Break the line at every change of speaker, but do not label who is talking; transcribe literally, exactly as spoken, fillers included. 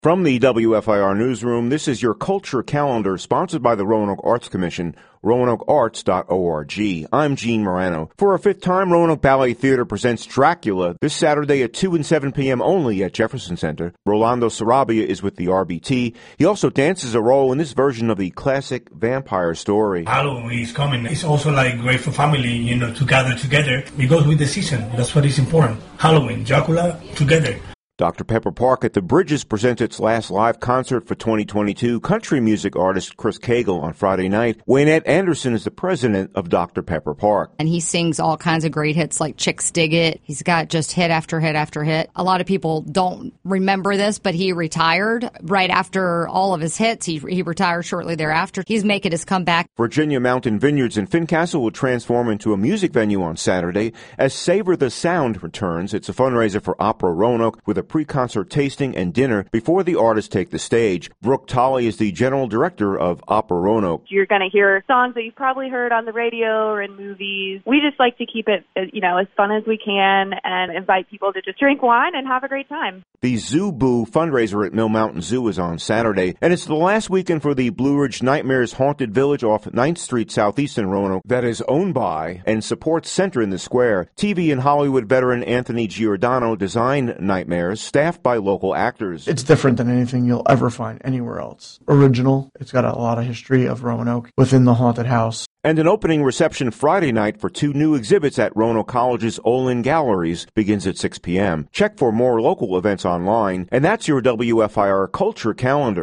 From the W F I R newsroom, this is your culture calendar sponsored by the Roanoke Arts Commission, roanoke arts dot org. I'm Gene Morano. For a fifth time, Roanoke Ballet Theater presents Dracula this Saturday at two and seven p.m. only at Jefferson Center. Rolando Sarabia is with the R B T. He also dances a role in this version of the classic vampire story.
Halloween is coming. It's also like great for family, you know, to gather together. It goes with the season. That's what is important. Halloween, Dracula, together.
Doctor Pepper Park at the Bridges presents its last live concert for twenty twenty-two. Country music artist Chris Cagle on Friday night. Waynette Anderson is the president of Doctor Pepper Park.
And he sings all kinds of great hits like Chicks Dig It. He's got just hit after hit after hit. A lot of people don't remember this, but he retired right after all of his hits. He, he retired shortly thereafter. He's making his comeback.
Virginia Mountain Vineyards in Fincastle will transform into a music venue on Saturday as Savor the Sound returns. It's a fundraiser for Opera Roanoke with a pre-concert tasting and dinner before the artists take the stage. Brooke Tolley is the general director of Opera Roanoke.
You're going to hear songs that you've probably heard on the radio or in movies. We just like to keep it, you know, as fun as we can and invite people to just drink wine and have a great time.
The Zoo Boo fundraiser at Mill Mountain Zoo is on Saturday, and it's the last weekend for the Blue Ridge Nightmares Haunted Village off ninth Street Southeast in Roanoke that is owned by and supports Center in the Square. T V and Hollywood veteran Anthony Giordano designed Nightmares, staffed by local actors.
It's different than anything you'll ever find anywhere else. Original. It's got a lot of history of Roanoke within the haunted house.
And an opening reception Friday night for two new exhibits at Roanoke College's Olin Galleries begins at six p.m. Check for more local events online, and that's your W F I R Culture Calendar.